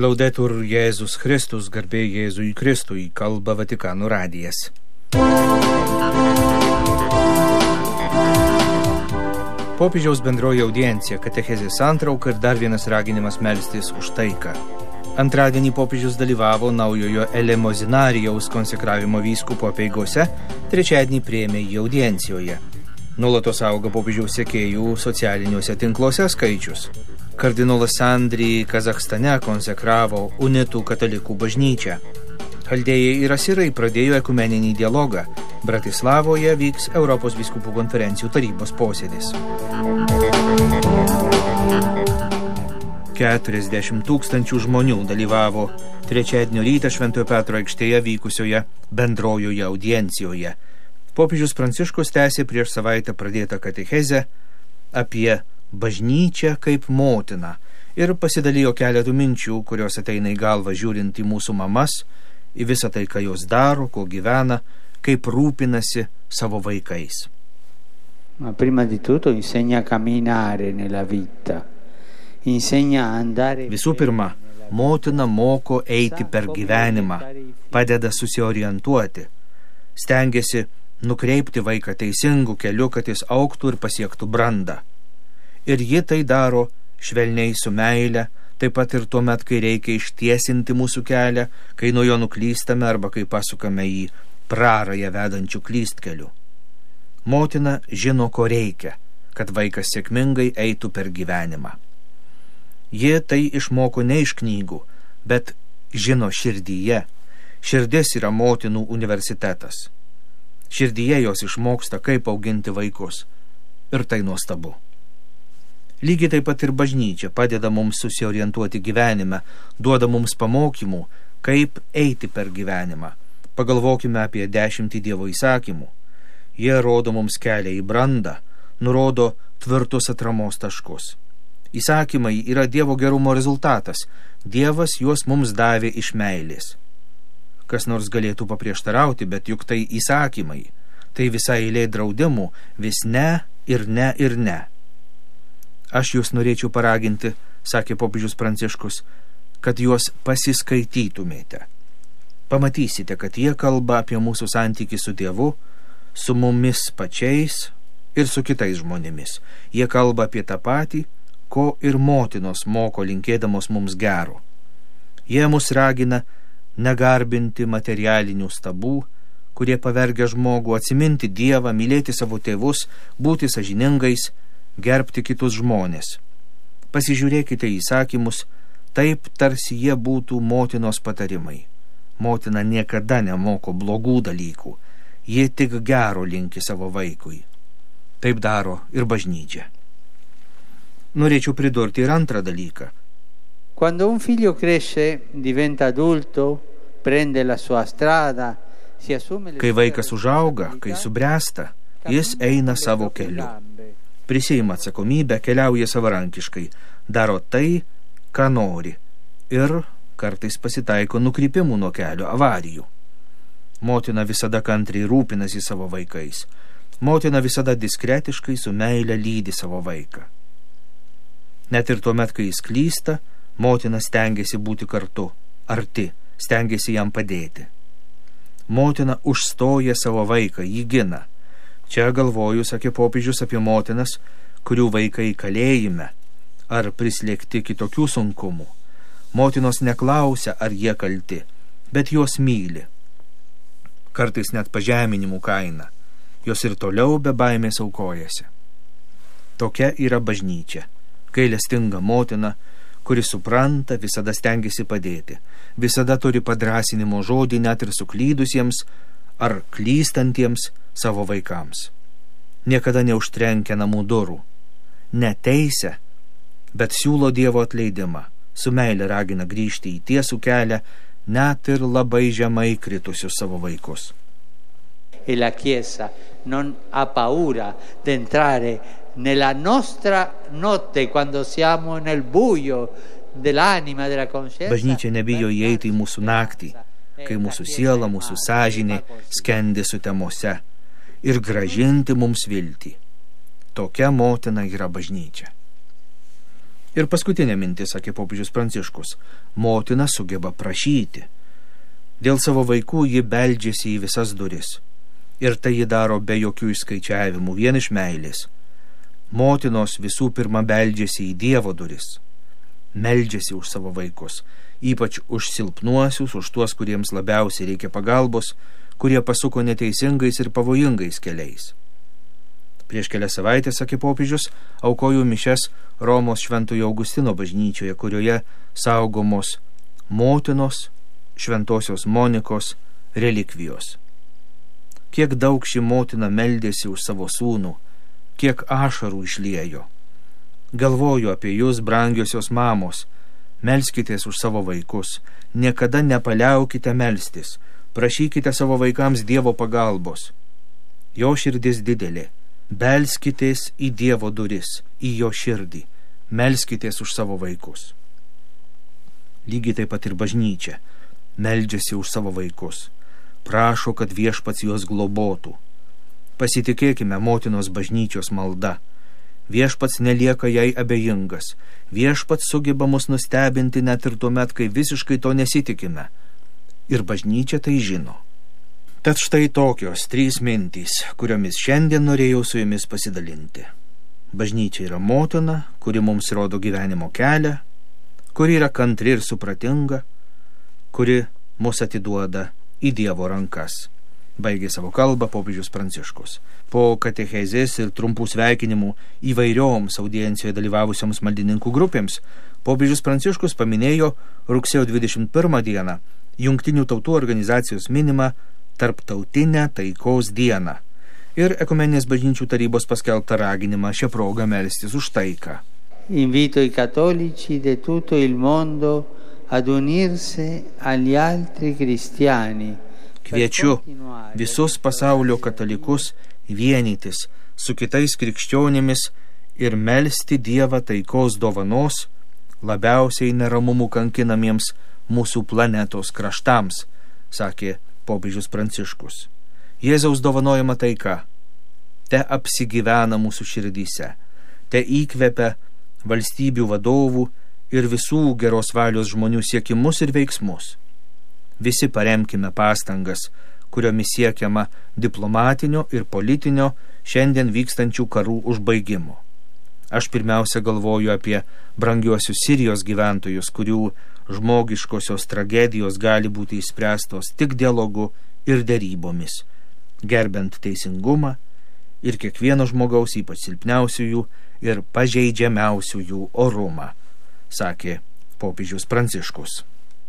Laudetur Jėzus Kristus, garbė Jėzui Kristui, kalba Vatikano radijas. Popiežiaus bendroji audiencija, katechezės santrauka ir dar vienas raginimas melstis už taiką. Antradienį popiežius dalyvavo naujojo Elemozinarijaus konsekravimo vyskupo apeigose, trečiadienį priėmė jį audiencijoje. Nuolatos auga popiežiaus sekėjų socialiniuose tinkluose skaičius. Kardinolas Sandri Kazachstane konsekravo unitų katalikų bažnyčią. Chaldėjai ir asirai pradėjo ekumeninį dialogą. Bratislavoje vyks Europos vyskupų konferencijų tarybos posėdis. 40 000 žmonių dalyvavo trečiadienio rytą Šventojo Petro aikštėje vykusioje bendrojoje audiencijoje. Popiežius Pranciškus tęsė prieš savaitę pradėtą katechezę apie bažnyčią kaip motiną ir pasidalijo keletų minčių, kurios ateina į galvą žiūrint į mūsų mamas, į visą tai, ką jos daro, ko gyvena, kaip rūpinasi savo vaikais. Ma prima di tutto insegna a camminare nella vita. Insegna a andare. Visų pirma, motina moko eiti per gyvenimą, padeda susiorientuoti, stengiasi nukreipti vaiką teisingų keliu, kad jis augtų ir pasiektų brandą. Ir ji tai daro švelniai su meile, taip pat ir tuomet, kai reikia ištiesinti mūsų kelią, kai nuo jo nuklystame arba kai pasukame į prarają vedančių klystkelių. Motina žino, ko reikia, kad vaikas sėkmingai eitų per gyvenimą. Ji tai išmoko ne iš knygų, bet žino širdyje. Širdis yra motinų universitetas. Širdyje jos išmoksta, kaip auginti vaikus. Ir tai nuostabu. Lygiai taip pat ir bažnyčia padeda mums susiorientuoti gyvenime, duoda mums pamokymų, kaip eiti per gyvenimą. Pagalvokime apie 10 Dievo įsakymų. Jie rodo mums kelią į brandą, nurodo tvirtus atramos taškus. Įsakymai yra Dievo gerumo rezultatas. Dievas juos mums davė iš meilės. Kas nors galėtų paprieštarauti, bet juk tai įsakymai. Tai visai eilė draudimų, vis ne ir ne ir ne. Aš jūs norėčiau paraginti, sakė popiežius Pranciškus, kad juos pasiskaitytumėte. Pamatysite, kad jie kalba apie mūsų santykį su Dievu, su mumis pačiais ir su kitais žmonėmis. Jie kalba apie tą patį, ko ir motinos moko linkėdamos mums gero. Jie mus ragina negarbinti materialinių stabų, kurie pavergia žmogų atsiminti Dievą, mylėti savo tėvus, būti sąžiningais, gerbti kitus žmonės. Pasižiūrėkite į įsakymus, taip tarsi jie būtų motinos patarimai. Motina niekada nemoko blogų dalykų, jie tik gero linki savo vaikui. Taip daro ir bažnyčia. Norėčiau pridurti ir antrą dalyką. Quando un figlio cresce, diventa adulto, prende la sua strada, si assume le. Kai vaikas užauga, kai subręsta, jis eina savo keliu. Prisiima atsakomybę, keliauja savarankiškai, daro tai, ką nori ir kartais pasitaiko nukrypimų nuo kelio, avarijų. Motina visada kantriai rūpinasi savo vaikais. Motina visada diskretiškai su meile lydi savo vaiką. Net ir tuomet, kai jis klysta, motina stengiasi būti kartu, arti, stengiasi jam padėti. Motina užstoja savo vaiką, jį gina. Čia galvoju, sakė popiežius, apie motinas, kurių vaikai kalėjime ar prislėgti kitokių sunkumų. Motinos neklausia, ar jie kalti, bet juos myli. Kartais net pažeminimų kaina. Jos ir toliau be baimės aukojasi. Tokia yra bažnyčia. Gailestinga motina, kuri supranta, visada stengiasi padėti. Visada turi padrąsinimo žodį net ir suklydusiems ar klystantiems savo vaikams. Niekada neužtrenkia namų durų. Neteisia, bet siūlo Dievo atleidimą. Su meile ragina grįžti į tiesų kelią, net ir labai žemai kritusius savo vaikus. E la Chiesa non ha paura di entrare nella nostra notte quando siamo nel buio dell'anima, della coscienza. Bažnyčia nebijo įeiti į mūsų naktį, kai mūsų siela, mūsų sąžinė skendi sutemose, ir gražinti mums viltį. Tokia motina yra bažnyčia. Ir paskutinė mintis, sakė popiežius Pranciškus, motina sugeba prašyti. Dėl savo vaikų ji beldžiasi į visas duris. Ir tai ji daro be jokių išskaičiavimų, vien iš meilės. Motinos visų pirma beldžiasi į Dievo duris. Meldžiasi už savo vaikus, ypač už silpnuosius, už tuos, kuriems labiausiai reikia pagalbos, kurie pasuko neteisingais ir pavojingais keliais. Prieš kelias savaitės, sakė popiežius, aukojo mišias Romos Šventojo Augustino bažnyčioje, kurioje saugomos motinos, Šventosios Monikos relikvijos. Kiek daug ši motina meldėsi už savo sūnų, kiek ašarų išliejo. Galvoju apie jūs, brangiosios mamos, melskitės už savo vaikus, niekada nepaliaukite melstis, prašykite savo vaikams Dievo pagalbos. Jo širdis didelė, belskitės į Dievo duris, į jo širdį, melskitės už savo vaikus. Lygiai taip pat ir bažnyčia meldžiasi už savo vaikus, prašo, kad Viešpats juos globotų. Pasitikėkime motinos bažnyčios malda. Viešpats nelieka jai abejingas. Viešpats sugeba mus nustebinti net ir tuomet, kai visiškai to nesitikime. Ir bažnyčia tai žino. Tad štai tokios 3 mintys, kuriomis šiandien norėjau su jumis pasidalinti. Bažnyčia yra motina, kuri mums rodo gyvenimo kelią, kuri yra kantri ir supratinga, kuri mus atiduoda į Dievo rankas. Baigė savo kalbą popiežius Pranciškus. Po katechezės ir trumpų sveikinimų įvairioms audiencijoje dalyvavusioms maldininkų grupėms, popiežius Pranciškus paminėjo rugsėjo 21 dieną Jungtinių tautų organizacijos minimą Tarptautinę taikos dieną ir Ekumeninės bažnyčių tarybos paskelbtą raginimą šią progą melstis už taiką. Invito i cattolici di tutto il mondo ad unirsi agli altri cristiani. Kviečiu visus pasaulio katalikus vienytis su kitais krikščionimis ir melsti Dievą taikos dovanos labiausiai neramumų kankinamiems mūsų planetos kraštams, sakė popiežius Pranciškus. Jėzaus dovanojama taika te apsigyvena mūsų širdyse, te įkvepia valstybių vadovų ir visų geros valios žmonių siekimus ir veiksmus. Visi paremkime pastangas, kuriomis siekiama diplomatinio ir politinio šiandien vykstančių karų užbaigimo. Aš pirmiausia galvoju apie brangiuosius Sirijos gyventojus, kurių žmogiškosios tragedijos gali būti išspręstos tik dialogu ir derybomis, gerbent teisingumą ir kiekvieno žmogaus, ypač silpniausiųjų ir pažeidžiamiausiųjų orumą, sakė popiežius Pranciškus.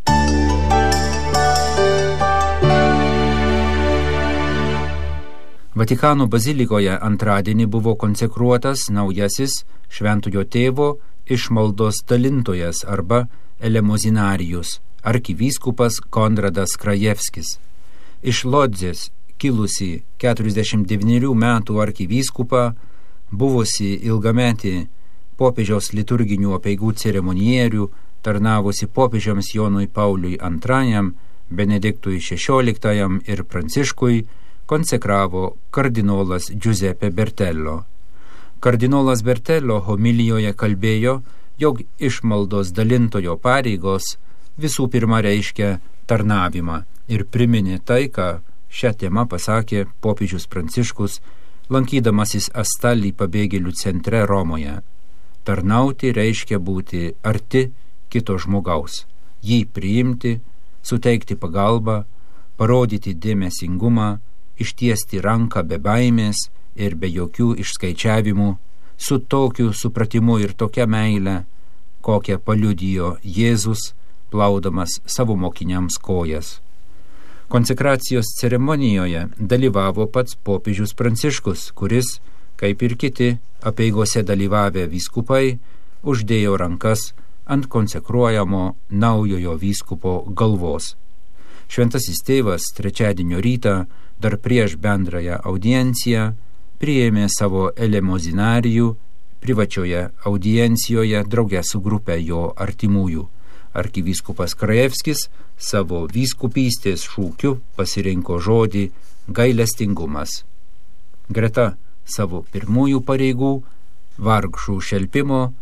Vatikano bazilikoje antradienį buvo konsekruotas naujasis Šventojo tėvo išmaldos dalintojas arba elemozinarius, arkivyskupas Konradas Krajevskis. Iš Lodzės kilusi 49 metų arkivyskupą, buvusi ilgametį popiežiaus liturginių apeigų ceremonierių, tarnavusi popiežiams Jonui Pauliui II, Benediktui XVI ir Pranciškui, konsekravo kardinolas Giuseppe Bertello. Kardinolas Bertello homilijoje kalbėjo, jog išmaldos dalintojo pareigos visų pirma reiškia tarnavimą ir priminė tai, ką šią temą pasakė popiežius Pranciškus, lankydamasis Astalli pabėgėlių centre Romoje. Tarnauti reiškia būti arti kito žmogaus, jį priimti, suteikti pagalbą, parodyti dėmesingumą, ištiesti ranką be baimės ir be jokių išskaičiavimų, su tokiu supratimu ir tokia meile, kokią paliudijo Jėzus, plaudamas savo mokiniams kojas. Konsekracijos ceremonijoje dalyvavo pats popiežius Pranciškus, kuris, kaip ir kiti apeigose dalyvavę vyskupai, uždėjo rankas ant konsekruojamo naujojo vyskupo galvos. Šventasis tėvas trečiadienio rytą, dar prieš bendrąją audienciją, priėmė savo elemozinarių privačioje audiencijoje drauge su grupe jo artimųjų. Arkivyskupas Krajevskis savo vyskupystės šūkiu pasirinko žodį gailestingumas. Greta savo pirmųjų pareigų, vargšų šelpimo,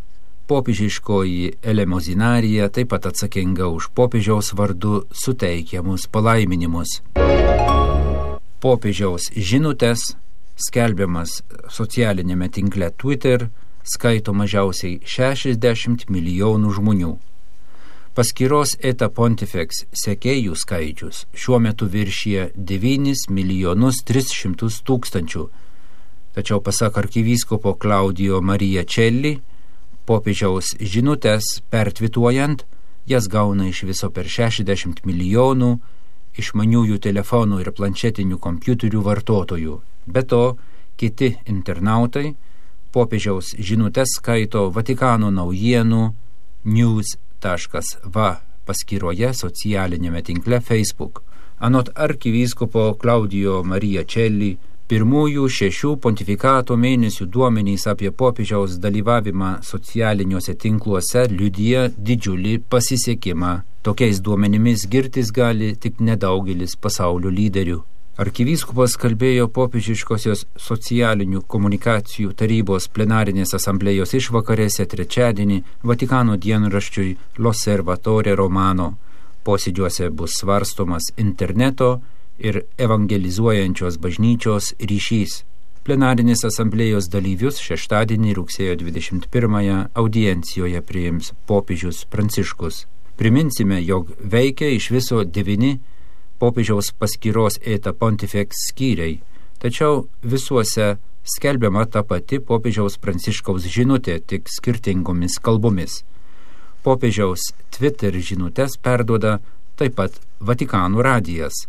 popiežiškoji elemozinarija taip pat atsakinga už popiežiaus vardu suteikiamus palaiminimus. Popiežiaus žinutės, skelbiamas socialinėme tinkle Twitter, skaito mažiausiai 60 milijonų žmonių. Paskyros Eta Pontifex sekėjų skaičius šiuo metu viršyje 9 milijonus 300 tūkstančių. Tačiau pasak arkivyskupo Claudio Maria Celli, popiežiaus žinutės pertvituojant, jas gauna iš viso per 60 milijonų išmaniųjų telefonų ir planšetinių kompiuterių vartotojų. Be to, kiti internautai popiežiaus žinutės skaito Vatikano naujienų news.va paskyroje socialinėme tinkle Facebook. Anot arkivyskupo Claudio Maria Celli, pirmųjų 6 pontifikato mėnesių duomenys apie popiežiaus dalyvavimą socialiniuose tinkluose liudija didžiulį pasisekimą. Tokiais duomenimis girtis gali tik nedaugelis pasaulio lyderių. Arkivyskupas kalbėjo popiežiškosios socialinių komunikacijų tarybos plenarinės asamblėjos išvakarėse trečiadienį Vatikano dienraščiui L'Osservatore Romano. Posėdžiuose bus svarstomas interneto ir evangelizuojančios bažnyčios ryšys. Plenarinės asamblėjos dalyvius šeštadienį rugsėjo 21 audiencijoje priims popiežius Pranciškus. Priminsime, jog veikia iš viso 9 popiežiaus paskyros Eta Pontifex skyriai, tačiau visuose skelbiama ta pati popiežiaus Pranciškaus žinutė, tik skirtingomis kalbomis. Popiežiaus Twitter žinutės perduoda taip pat Vatikano radijas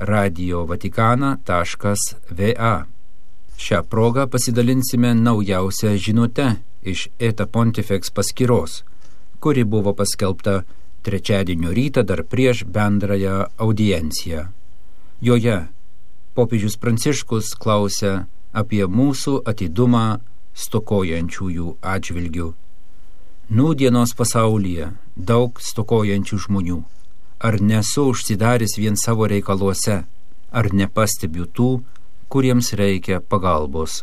radiovatikana.va. Šią progą pasidalinsime naujausią žinutę iš Eta Pontifex paskyros, kuri buvo paskelbta trečiadienio rytą dar prieš bendrąją audienciją. Joje popiežius Pranciškus klausia apie mūsų atidumą stokojančiųjų atžvilgių. Nūdienos pasaulyje daug stokojančių žmonių. Ar nesu užsidaręs vien savo reikaluose? Ar nepastebiu tų, kuriems reikia pagalbos?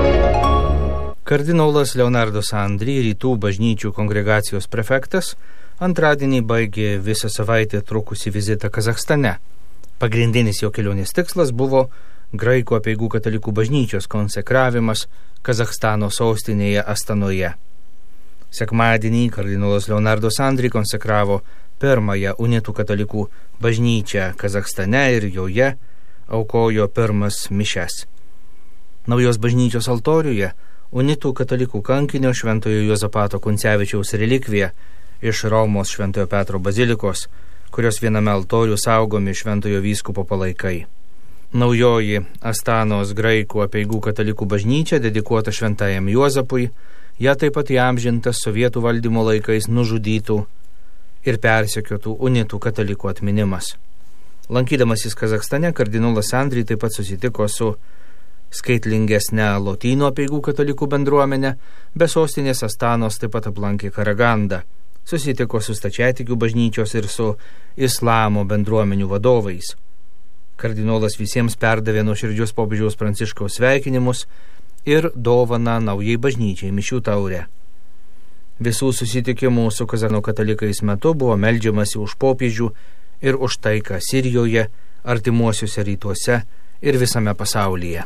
Kardinolas Leonardo Sandri, rytų bažnyčių kongregacijos prefektas, antradienį baigė visą savaitę trukusį vizitą Kazachstane. Pagrindinis jo kelionės tikslas buvo graikų apeigų katalikų bažnyčios konsekravimas Kazachstano sostinėje Astanoje. Sekmadienį kardinolas Leonardo Sandri konsekravo pirmąją unitų katalikų bažnyčią Kazachstane ir joje aukojo pirmas mišias. Naujos bažnyčios altoriuje unitų katalikų kankinio Šventojo Juozapato Kuncevičiaus relikvija iš Romos Šventojo Petro bazilikos, kurios viename altorių saugomi šventojo vyskupo palaikai. Naujoji Astanos graikų apeigų katalikų bažnyčia dedikuota šventajam Juozapui, ją taip pat įamžintas sovietų valdymo laikais nužudytų ir persekiotų unitų katalikų atminimas. Lankydamasis Kazachstane, kardinolas Sandri taip pat susitiko su skaitlingesne lotynų apeigų katalikų bendruomenė, be sostinės Astanos taip pat aplankė Karagandą, susitiko su stačiatikių bažnyčios ir su islamo bendruomenių vadovais. Kardinolas visiems perdavė nuoširdžius popiežiaus Pranciškaus sveikinimus ir dovaną naujai bažnyčiai mišių taurę. Visų susitikimų su Kazachstano katalikais metu buvo meldžiamasi už popiežių ir už taiką Sirijoje, artimuosiuose rytuose ir visame pasaulyje.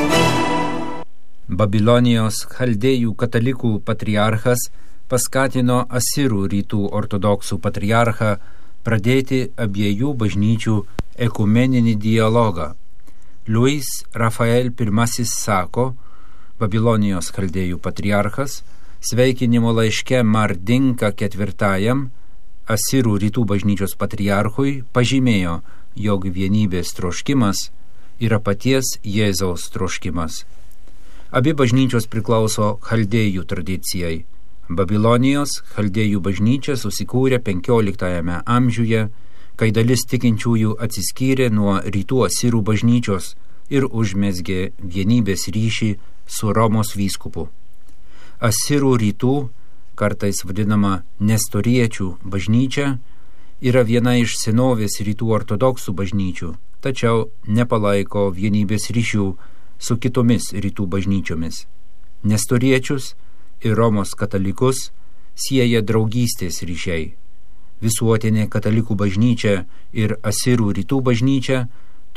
Babilonijos chaldėjų katalikų patriarchas paskatino asirų rytų ortodoksų patriarchą pradėti abiejų bažnyčių ekumeninį dialogą. Luis Rafael I sako, Babilonijos chaldėjų patriarchas, sveikinimo laiške Mardinka IV asirų rytų bažnyčios patriarchui pažymėjo, jog vienybės troškimas yra paties Jėzaus troškimas. Abi bažnyčios priklauso chaldėjų tradicijai. Babilonijos chaldėjų bažnyčia susikūrė 15 amžiuje, kai dalis tikinčiųjų atsiskyrė nuo rytų asirų bažnyčios ir užmezgė vienybės ryšį su Romos vyskupu. Asirų rytų, kartais vadinama nestoriečių bažnyčia, yra viena iš senovės rytų ortodoksų bažnyčių, tačiau nepalaiko vienybės ryšių su kitomis rytų bažnyčiomis. Nestoriečius ir Romos katalikus sieja draugystės ryšiai. Visuotinė katalikų bažnyčia ir asirų rytų bažnyčia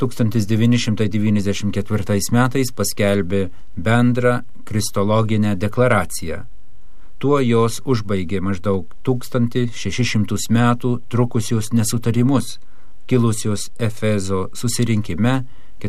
1994 metais paskelbė bendrą kristologinę deklaraciją. Tuo jos užbaigė maždaug 1600 metų trukusius nesutarimus, kilusius Efezo susirinkime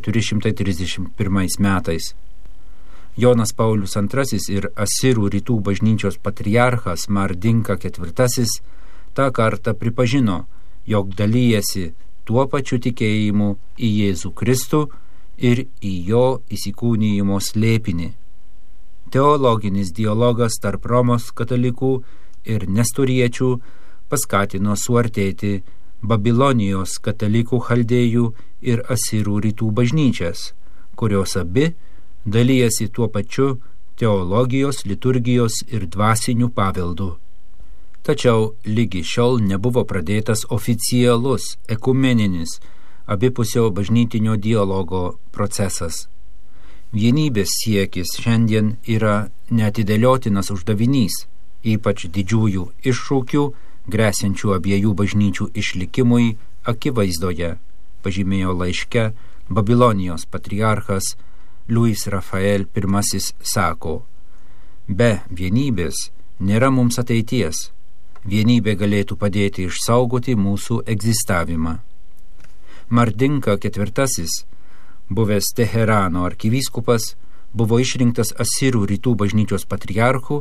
431 metais. Jonas Paulius II ir asirų rytų bažnyčios patriarchas Mardinka IV tą kartą pripažino, jog dalyjasi tuo pačiu tikėjimu į Jėzų Kristų ir į jo įsikūnijimo slėpinį. Teologinis dialogas tarp Romos katalikų ir nestoriečių paskatino suartėti Babilonijos katalikų chaldėjų ir asirų rytų bažnyčias, kurios abi dalyjasi tuo pačiu teologijos, liturgijos ir dvasiniu paveldu. Tačiau lygi šiol nebuvo pradėtas oficialus ekumeninis abipusio bažnytinio dialogo procesas. Vienybės siekis šiandien yra neatidėliotinas uždavinys, ypač didžiųjų iššūkių, gresiančių abiejų bažnyčių išlikimui akivaizdoje, pažymėjo laiške Babilonijos patriarchas Luis Rafael I sako: be vienybės nėra mums ateities. Vienybė galėtų padėti išsaugoti mūsų egzistavimą. Mardinka IV, buvęs Teherano arkivyskupas, buvo išrinktas asirų rytų bažnyčios patriarchu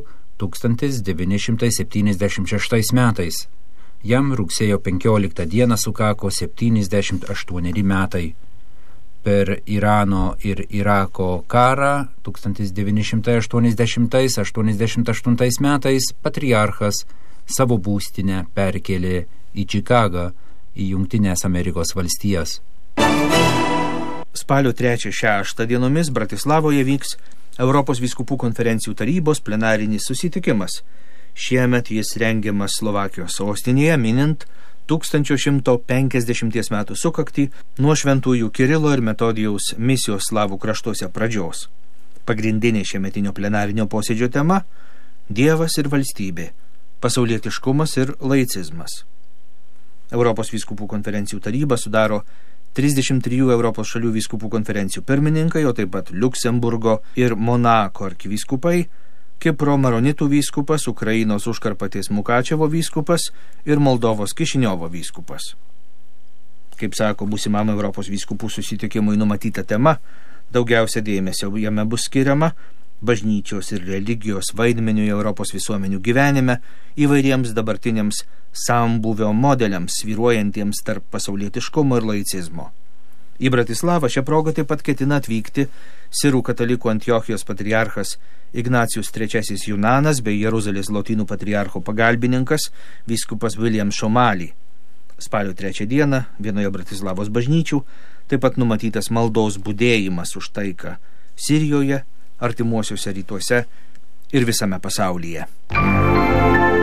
1976 metais. Jam rugsėjo 15 dieną sukako 78 metai. Per Irano ir Irako karą 1980–88 metais patriarchas savo būstinę perkėlė į Čikagą, į Jungtines Amerikos valstijas. Spalio 3–6 dienomis Bratislavoje vyks Europos vyskupų konferencijų tarybos plenarinis susitikimas. Šiemet jis rengiamas Slovakijos sostinėje, minint 1150 metų sukaktį nuo šventųjų Kirilo ir Metodijaus misijos slavų kraštuose pradžios. Pagrindinė šiemetinio plenarinio posėdžio tema – Dievas ir valstybė, pasaulietiškumas ir laicizmas. Europos vyskupų konferencijų taryba sudaro 33 Europos šalių vyskupų konferencijų pirmininkai, o taip pat Liuksemburgo ir Monako arkivyskupai, Kipro maronitų vyskupas, Ukrainos Užkarpatės Mukačevo vyskupas ir Moldovos Kišiniovo vyskupas. Kaip sako būsimam Europos vyskupų susitikimui numatyta tema, daugiausia dėmesio jame bus skiriama bažnyčios ir religijos vaidmeniui Europos visuomenių gyvenime, įvairiems dabartiniams sambūvio modeliams, svyruojantiems tarp pasaulietiškumo ir laicizmo. Į Bratislavą šią progą taip pat ketina atvykti sirų katalikų Antiochijos patriarchas Ignacijus III Junanas bei Jeruzalės lotynų patriarcho pagalbininkas vyskupas William Šomali. Spalio 3 dieną vienoje Bratislavos bažnyčių taip pat numatytas maldos budėjimas už taiką Sirijoje, artimuosiuose rytuose ir visame pasaulyje.